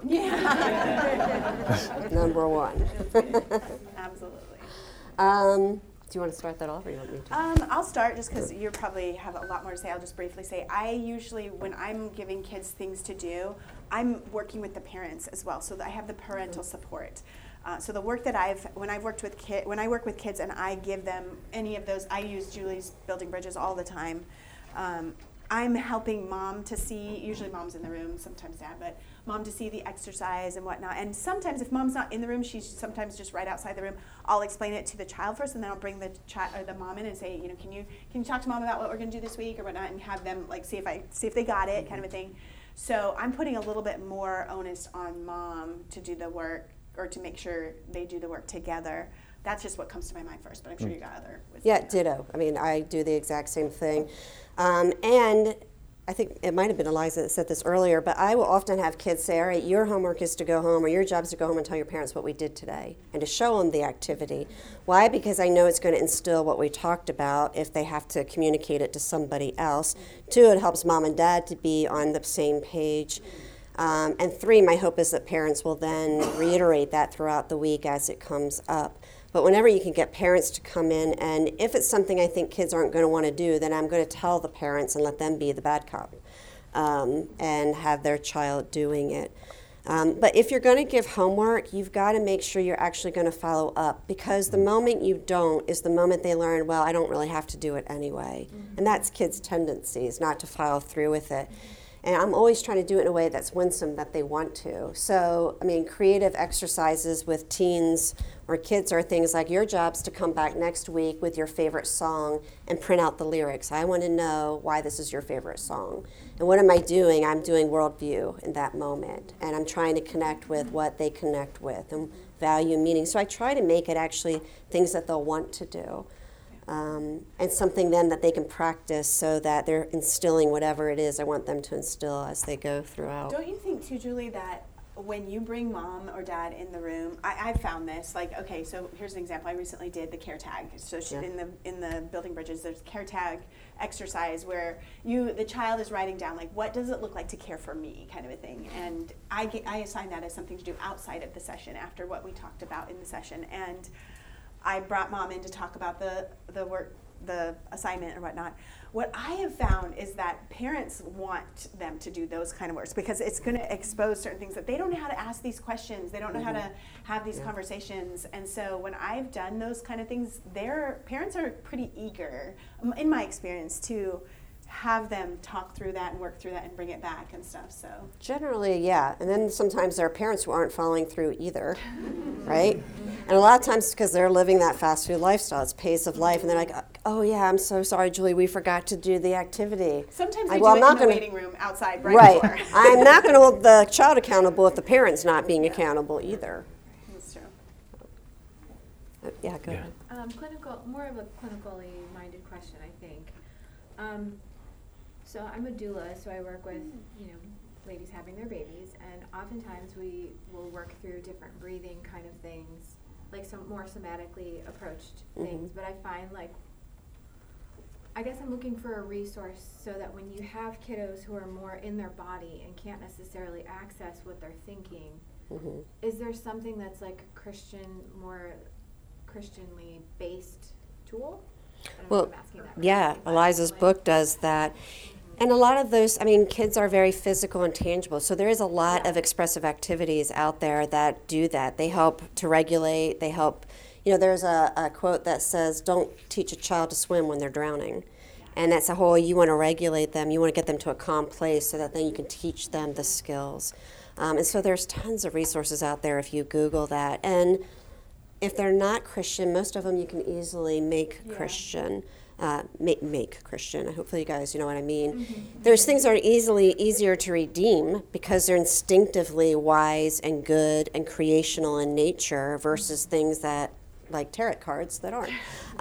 Number one. Absolutely. Do you want to start that off, or you want me to? I'll start just because you probably have a lot more to say. I'll just briefly say I usually, when I'm giving kids things to do, I'm working with the parents as well, so that I have the parental support. So the work that when I work with kids and I give them any of those, I use Julie's Building Bridges all the time. I'm helping mom to see, usually mom's in the room, sometimes dad, but mom to see the exercise and whatnot. And sometimes if mom's not in the room, she's sometimes just right outside the room. I'll explain it to the child first, and then I'll bring the mom in and say, can you talk to mom about what we're going to do this week or whatnot, and have them like see if they got it, kind of a thing. So I'm putting a little bit more onus on mom to do the work or to make sure they do the work together. That's just what comes to my mind first, but I'm sure you got other wisdom. Yeah, ditto. I mean, I do the exact same thing. And I think it might have been Eliza that said this earlier, but I will often have kids say, all right, your homework is to go home, or your job is to go home and tell your parents what we did today, and to show them the activity. Why? Because I know it's going to instill what we talked about if they have to communicate it to somebody else. 2, it helps mom and dad to be on the same page. And 3, my hope is that parents will then reiterate that throughout the week as it comes up. But whenever you can get parents to come in, and if it's something I think kids aren't going to want to do, then I'm going to tell the parents and let them be the bad cop and have their child doing it. But if you're going to give homework, you've got to make sure you're actually going to follow up, because the moment you don't is the moment they learn, well, I don't really have to do it anyway. And that's kids' tendencies, not to follow through with it. And I'm always trying to do it in a way that's winsome, that they want to. So, I mean, creative exercises with teens or kids are things like, your job's to come back next week with your favorite song and print out the lyrics. I want to know why this is your favorite song. And what am I doing? I'm doing worldview in that moment. And I'm trying to connect with what they connect with and value meaning. So I try to make it actually things that they'll want to do. And something then that they can practice, so that they're instilling whatever it is I want them to instill as they go throughout. Don't you think too, Julie, that when you bring mom or dad in the room, I've found this, like, okay, so here's an example. I recently did the care tag. So in the Building Bridges, there's care tag exercise where the child is writing down, like, what does it look like to care for me, kind of a thing. And I assign that as something to do outside of the session, after what we talked about in the session. And I brought mom in to talk about the work, the assignment or whatnot. What I have found is that parents want them to do those kind of works, because it's going to expose certain things that they don't know how to ask these questions. They don't know how to have these conversations. And so when I've done those kind of things, their parents are pretty eager, in my experience, to have them talk through that and work through that and bring it back and stuff. So generally, yeah. And then sometimes there are parents who aren't following through either, right? And a lot of times because they're living that fast food lifestyle, it's pace of life, and they're like, oh yeah, I'm so sorry, Julie, we forgot to do the activity. Sometimes they do it in the waiting room outside right before. I'm not going to hold the child accountable if the parent's not being accountable either. That's true. Yeah, go ahead. More of a clinically minded question, I think. So I'm a doula, so I work with, ladies having their babies, and oftentimes we will work through different breathing kind of things, like some more somatically approached things. But I find, I guess I'm looking for a resource so that when you have kiddos who are more in their body and can't necessarily access what they're thinking, is there something that's like a more Christianly based tool? I don't know if I'm asking that right. Yeah, Eliza's book does that. And a lot of those, kids are very physical and tangible. So there is a lot of expressive activities out there that do that. They help to regulate. They help, there's a quote that says, don't teach a child to swim when they're drowning. And that's a whole, you want to regulate them. You want to get them to a calm place so that then you can teach them the skills. And so there's tons of resources out there if you Google that. And if they're not Christian, most of them you can easily make Christian. Make Christian. Hopefully you guys know what I mean. There's things that are easier to redeem because they're instinctively wise and good and creational in nature versus things that, like tarot cards, that aren't.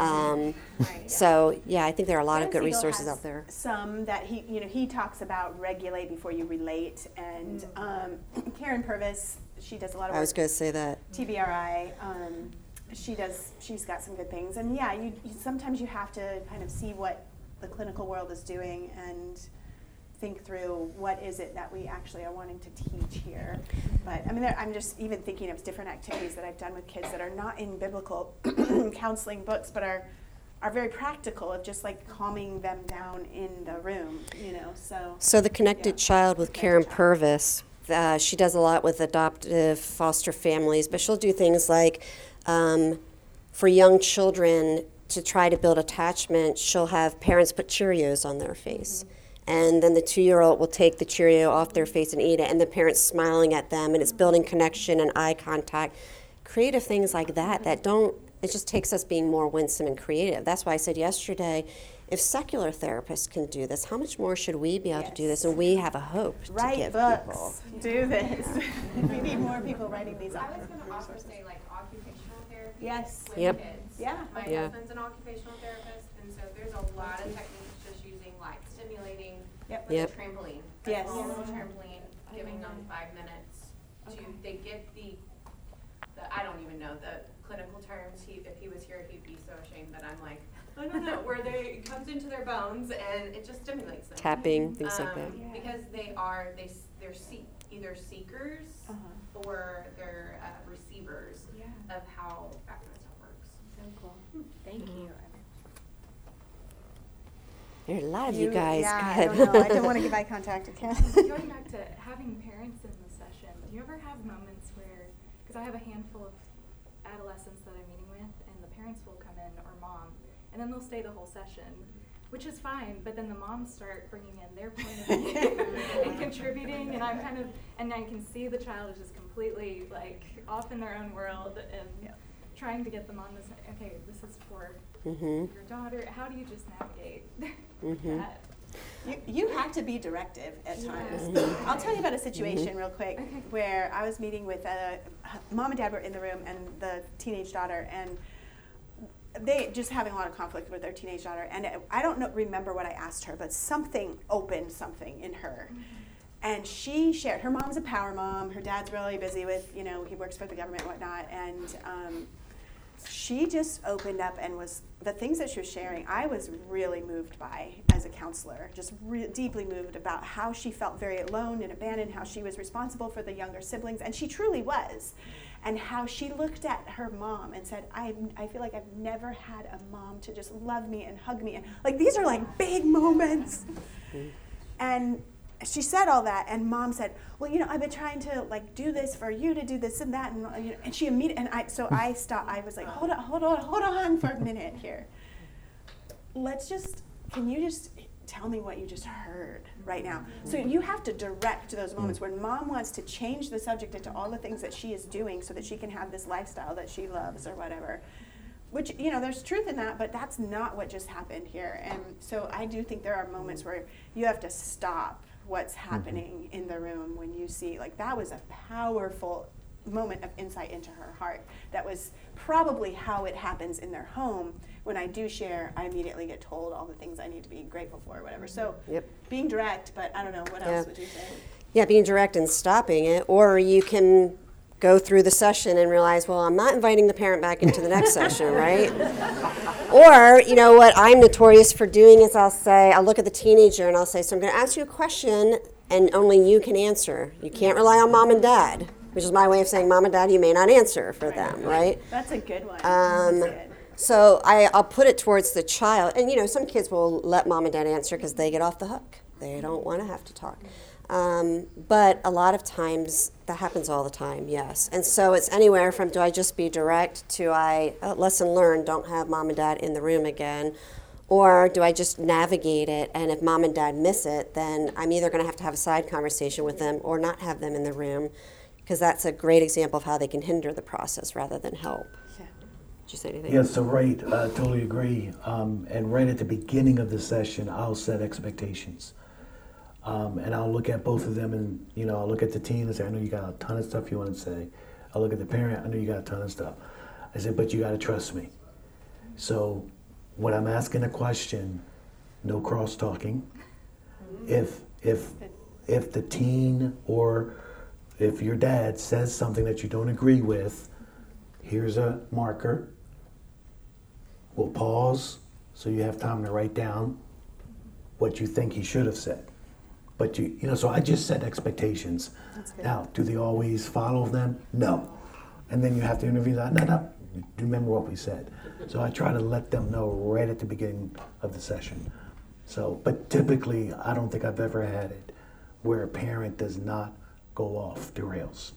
So I think there are a lot of good resources out there. Some that he talks about regulate before you relate, and Karen Purvis, she does a lot of work. I was going to say that. TBRI. She's got some good things. And you sometimes you have to kind of see what the clinical world is doing and think through what is it that we actually are wanting to teach here. But I'm just even thinking of different activities that I've done with kids that are not in biblical counseling books, but are very practical, of just like calming them down in the room, So the Connected Child with Karen Purvis, she does a lot with adoptive foster families, but she'll do things like for young children to try to build attachment, she'll have parents put Cheerios on their face. And then the 2-year-old will take the Cheerio off their face and eat it, and the parent's smiling at them, and it's building connection and eye contact. Creative things like that it just takes us being more winsome and creative. That's why I said yesterday, if secular therapists can do this, how much more should we be able to do this? And we have a hope to give books. people. Do this. We need more people writing these. I was going to also say occupational therapy. Yes. With Yep. kids. Yeah. My husband's an occupational therapist, and so there's a lot of techniques just using stimulating with a trampoline. Yes. A small little trampoline, giving them 5 minutes they get the I don't even know the clinical terms. If he was here, he'd be so ashamed that I'm like, I don't know, where it comes into their bones and it just stimulates them. Tapping, things like that. Because they're either seekers or they're receivers of how that kind of stuff works. So cool. Thank you. There are a lot of you guys. Yeah, I don't know. I don't want to give eye contact. Going back to having parents in the session, do you ever have moments where, because I have a handful of adolescents that I'm meeting with, and the parents will come in, or mom, and then they'll stay the whole session, which is fine, but then the moms start bringing in their point of view and contributing, and I'm kind of, and I can see the child is just completely like off in their own world, and trying to get them on this, okay, this is for your daughter. How do you just navigate that? You have to be directive at times. I'll tell you about a situation real quick where I was meeting with mom and dad were in the room, and the teenage daughter, and they just having a lot of conflict with their teenage daughter. And I don't remember what I asked her, but something opened something in her. And she shared, her mom's a power mom, her dad's really busy with, he works for the government and whatnot, and she just opened up and the things that she was sharing, I was really moved by as a counselor, just deeply moved about how she felt very alone and abandoned, how she was responsible for the younger siblings, and she truly was, and how she looked at her mom and said, I feel like I've never had a mom to just love me and hug me, and like these are like big moments. And she said all that, and mom said, well, I've been trying to like do this for you to do this and that, and she immediately, and I stopped. I was like, hold on for a minute here. Can you just tell me what you just heard right now? So you have to direct those moments when mom wants to change the subject into all the things that she is doing so that she can have this lifestyle that she loves or whatever. Which, there's truth in that, but that's not what just happened here. And so I do think there are moments where you have to stop what's happening in the room when you see, like, that was a powerful moment of insight into her heart. That was probably how it happens in their home. When I do share, I immediately get told all the things I need to be grateful for or whatever. So being direct, but I don't know, what else would you say? Yeah, being direct and stopping it, or you can go through the session and realize, well, I'm not inviting the parent back into the next session, right? Or, what I'm notorious for doing is I'll look at the teenager and I'll say, so I'm going to ask you a question and only you can answer. You can't rely on mom and dad, which is my way of saying, mom and dad, you may not answer for them, right? That's a good one. That's good. So I'll put it towards the child. And, some kids will let mom and dad answer because they get off the hook. They don't want to have to talk. But a lot of times that happens all the time, yes. And so it's anywhere from, do I just be direct to lesson learned, don't have mom and dad in the room again, or do I just navigate it, and if mom and dad miss it, then I'm either going to have a side conversation with them or not have them in the room, because that's a great example of how they can hinder the process rather than help. Yeah. Did you say anything? Yeah, so right, totally agree. And right at the beginning of the session, I'll set expectations. And I'll look at both of them, and I'll look at the teen and say, I know you got a ton of stuff you want to say. I'll look at the parent, I know you got a ton of stuff. I said, but you got to trust me. So when I'm asking a question, no cross talking. If the teen or if your dad says something that you don't agree with, here's a marker. We'll pause so you have time to write down what you think he should have said. But so I just set expectations. Now, do they always follow them? No. And then you have to interview that. No, do you remember what we said? So I try to let them know right at the beginning of the session. So, but typically, I don't think I've ever had it where a parent does not go off the rails.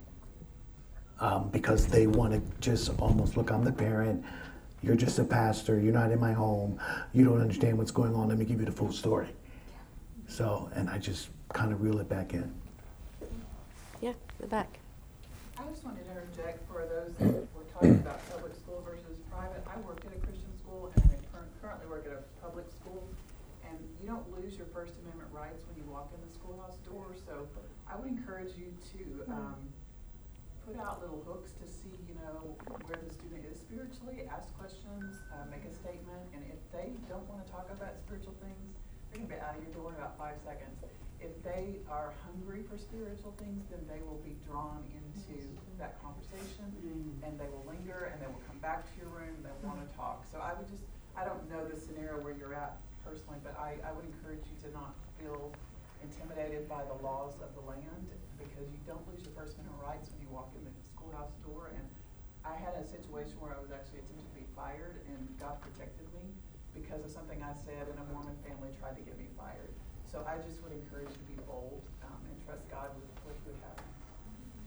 Because they want to just almost, look, I'm the parent, you're just a pastor, you're not in my home, you don't understand what's going on, let me give you the full story. So, and I just kind of reel it back in. Yeah, the back. I just wanted to interject for those that were talking about public school versus private. I worked at a Christian school and I currently work at a public school, and you don't lose your First Amendment rights when you walk in the schoolhouse door. So I would encourage you to put out little hooks to see, where the student is spiritually, ask questions, make a statement, and if they don't want to talk about spiritual things, they're going to be out of your door in about 5 seconds. If they are hungry for spiritual things, then they will be drawn into that conversation, and they will linger, and they will come back to your room, they'll want to talk. So I don't know the scenario where you're at personally, but I would encourage you to not feel intimidated by the laws of the land, because you don't lose your First Amendment rights when you walk in the schoolhouse door. And I had a situation where I was actually attempted to be fired, and God protected me because of something I said, and a Mormon family tried to get me fired. So I just would encourage you to be bold and trust God with what would happen.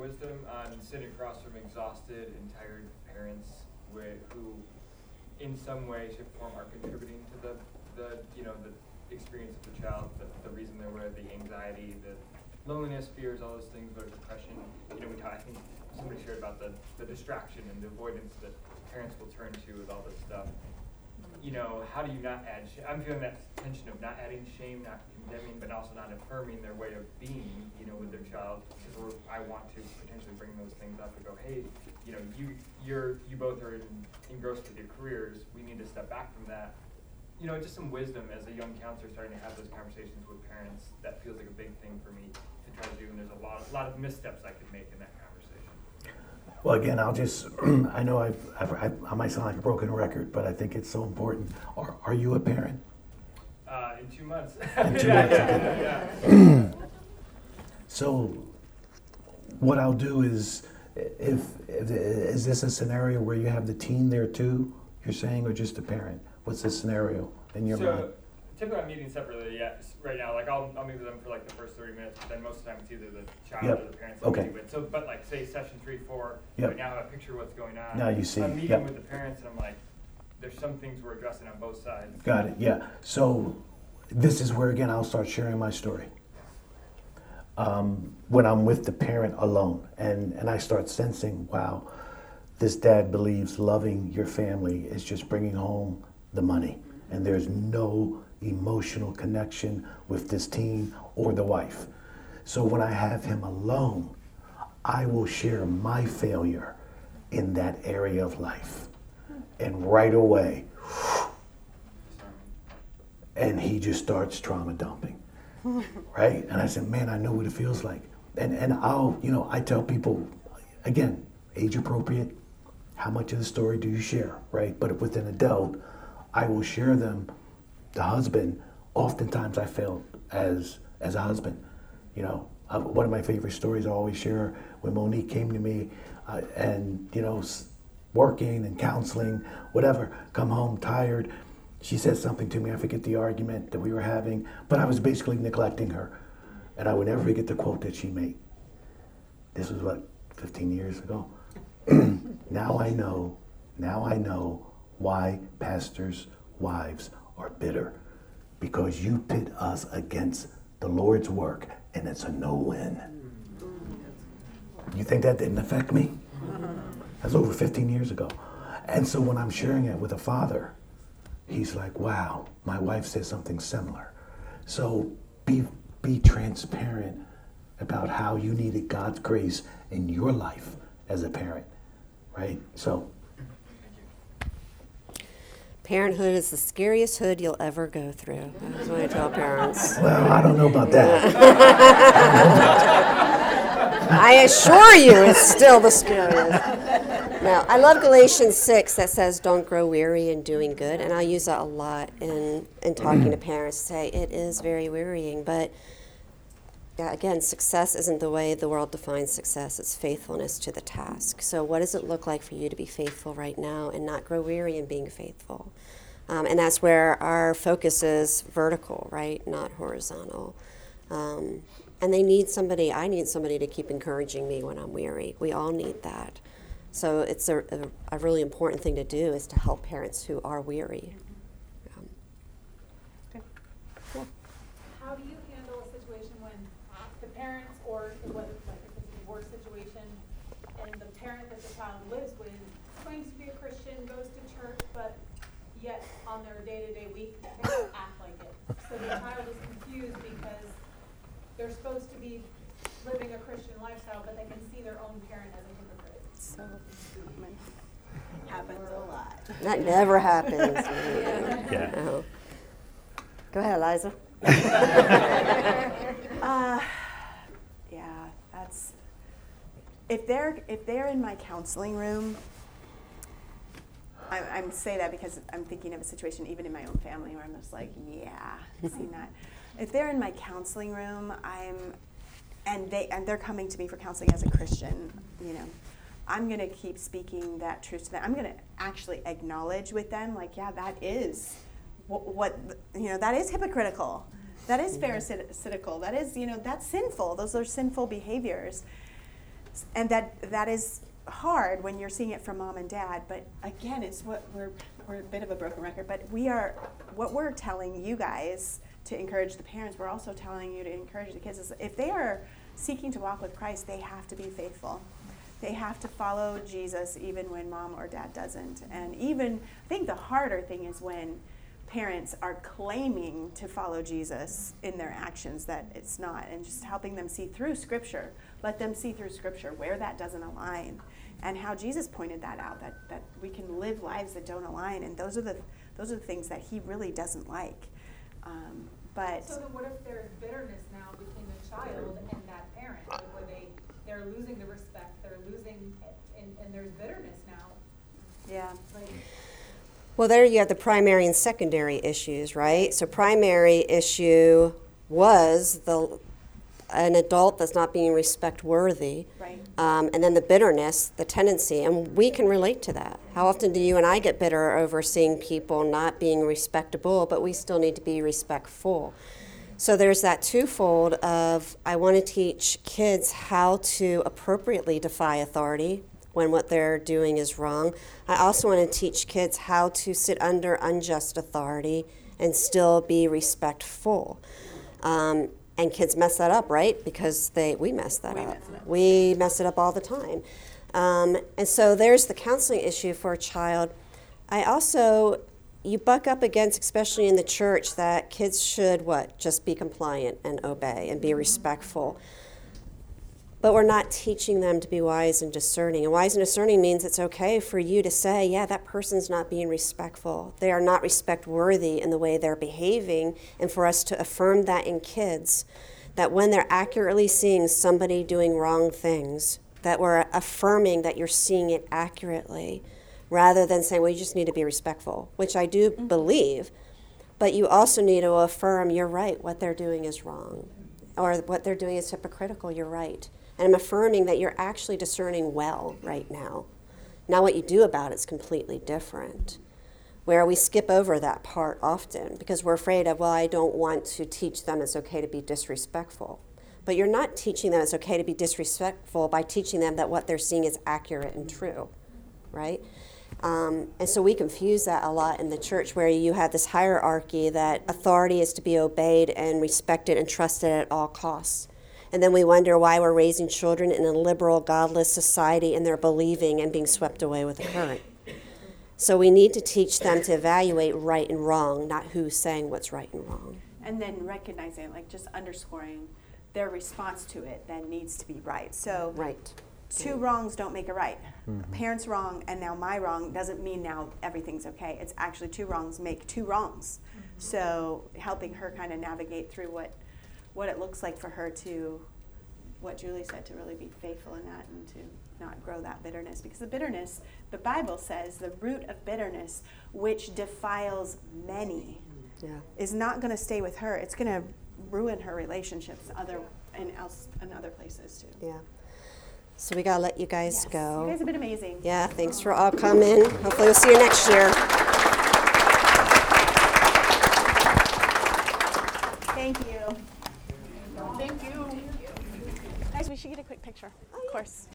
wisdom on sitting across from exhausted and tired parents who, in some way, shape, or form, are contributing to the experience of the child, the reason they're aware, the anxiety, the loneliness, fears, all those things, or depression. I think somebody shared about the distraction and the avoidance that parents will turn to with all this stuff. How do you not add shame? I'm feeling that tension of not adding shame, not condemning, but also not affirming their way of being, with their child. Because I want to potentially bring those things up and go, hey, you both are engrossed with your careers. We need to step back from that. Just some wisdom as a young counselor starting to have those conversations with parents. That feels like a big thing for me to try to do, and there's a lot of missteps I could make in that conversation. Well, again, I'll just, I know I might sound like a broken record, but I think it's so important. Are you a parent? In 2 months. In 2 months, okay. So what I'll do is, is this a scenario where you have the teen there too, you're saying, or just a parent? What's the scenario in your mind? Typically I'm meeting separately, right now. Like I'll meet with them for like the first 30 minutes, but then most of the time it's either the child Yep. or the parents Okay. I'm meeting with. So, but like say session 3, 4, Yep. right now I have a picture of what's going on. Now you see, I'm meeting yep. with the parents and I'm like, there's some things we're addressing on both sides. Got it, yeah. So this is where, again, I'll start sharing my story. When I'm with the parent alone and I start sensing, wow, this dad believes loving your family is just bringing home the money, and there's no emotional connection with this teen or the wife. So when I have him alone, I will share my failure in that area of life. And right away, and he just starts trauma dumping, right? And I said, man, I know what it feels like. And I'll, I tell people, again, age appropriate, how much of the story do you share, right? But with an adult, I will share them. The husband, oftentimes I failed as a husband. One of my favorite stories I always share, when Monique came to me and, working and counseling, whatever, come home tired. She said something to me, I forget the argument that we were having, but I was basically neglecting her. And I would never forget the quote that she made. This was 15 years ago? Now I know why pastors' wives are bitter. Because you pit us against the Lord's work, and it's a no-win. You think that didn't affect me? That's over 15 years ago. And so when I'm sharing it with a father, he's like, wow, my wife said something similar. So be transparent about how you needed God's grace in your life as a parent, right? So. Parenthood is the scariest hood you'll ever go through. That's what I tell parents. Well, I don't know about that. I assure you it's still the scariest. Now, I love Galatians 6 that says, don't grow weary in doing good. And I use that a lot in talking to parents to say it is very wearying. But again, success isn't the way the world defines success. It's faithfulness to the task. So what does it look like for you to be faithful right now and not grow weary in being faithful? And that's where our focus is vertical, right, not horizontal. And I need somebody to keep encouraging me when I'm weary. We all need that. So it's a really important thing to do is to help parents who are weary. How do you handle a situation when the parents, or whether like if it's a divorce situation, and the parent that the child lives with claims to be a Christian, goes to church, but yet on their day-to-day week they don't act like it. So the child is confused because they're supposed to be living a Christian lifestyle, but they can see their own parent as a hypocrite. So happens a lot. That never happens. Yeah. No. Go ahead, Eliza. Yeah, that's if they're in my counseling room. I'm say that because I'm thinking of a situation even in my own family where I'm just like, yeah, seen that. If they're in my counseling room, and they're coming to me for counseling as a Christian, I'm going to keep speaking that truth to them. I'm going to actually acknowledge with them, like, yeah, that is that is hypocritical. That is pharisaical. That is, that's sinful. Those are sinful behaviors. And that is hard when you're seeing it from mom and dad, but again, it's what we're a bit of a broken record, but what we're telling you guys to encourage the parents, we're also telling you to encourage the kids, is if they are seeking to walk with Christ, they have to be faithful. They have to follow Jesus even when mom or dad doesn't. And even, I think the harder thing is when parents are claiming to follow Jesus in their actions that it's not, and just helping them see through Scripture. Let them see through Scripture where that doesn't align, and how Jesus pointed that out, that we can live lives that don't align, and those are the things that he really doesn't like. But so then what if there's bitterness now between the child and that parent, like where they're losing the respect, they're losing, and there's bitterness now? Yeah. Like, Well, there you have the primary and secondary issues, right? So primary issue was an adult that's not being respect-worthy. Right. And then the bitterness, the tendency, and we can relate to that. How often do you and I get bitter over seeing people not being respectable, but we still need to be respectful? So there's that twofold of I want to teach kids how to appropriately defy authority when what they're doing is wrong. I also want to teach kids how to sit under unjust authority and still be respectful. And kids mess that up, right? Because we mess that up. We mess it up all the time. And so there's the counseling issue for a child. You buck up against, especially in the church, that kids should, just be compliant and obey and be respectful. But we're not teaching them to be wise and discerning. And wise and discerning means it's okay for you to say, yeah, that person's not being respectful. They are not respect-worthy in the way they're behaving. And for us to affirm that in kids, that when they're accurately seeing somebody doing wrong things, that we're affirming that you're seeing it accurately, rather than saying, well, you just need to be respectful, which I do believe. But you also need to affirm, you're right, what they're doing is wrong. Or what they're doing is hypocritical, you're right. And I'm affirming that you're actually discerning well right now. Now what you do about it is completely different. Where we skip over that part often because we're afraid of, well, I don't want to teach them it's okay to be disrespectful. But you're not teaching them it's okay to be disrespectful by teaching them that what they're seeing is accurate and true, right? And so we confuse that a lot in the church where you have this hierarchy that authority is to be obeyed and respected and trusted at all costs. And then we wonder why we're raising children in a liberal, godless society and they're believing and being swept away with the current. So we need to teach them to evaluate right and wrong, not who's saying what's right and wrong. And then recognizing, just underscoring their response to it then needs to be right. So right. Two wrongs don't make a right. Parents wrong and now my wrong doesn't mean now everything's okay. It's actually two wrongs make two wrongs. So helping her kind of navigate through what it looks like for her to, what Julie said, to really be faithful in that and to not grow that bitterness. Because the bitterness, the Bible says, the root of bitterness, which defiles many, is not going to stay with her. It's going to ruin her relationships in other places too. Yeah. So we got to let you guys go. You guys have been amazing. Yeah, thanks for all coming. Hopefully we'll see you next year. Thank you. Thank you. Guys, we should get a quick picture, of course.